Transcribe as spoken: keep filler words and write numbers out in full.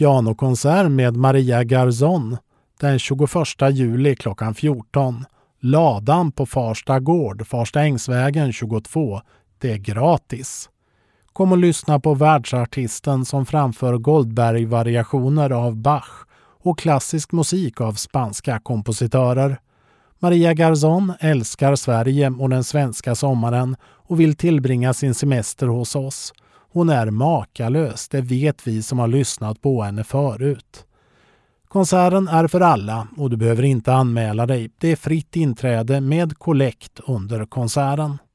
pianokonsert med Maria Garzón den tjugoförsta juli klockan fjorton. Ladan på Farsta gård, Farsta Ängsvägen tjugotvå. Det är gratis. Kom och lyssna på världsartisten som framför Goldberg-variationer av Bach och klassisk musik av spanska kompositörer. Maria Garzón älskar Sverige och den svenska sommaren och vill tillbringa sin semester hos oss. Hon är makalös, det vet vi som har lyssnat på henne förut. Konserten är för alla och du behöver inte anmäla dig. Det är fritt inträde med kollekt under konserten.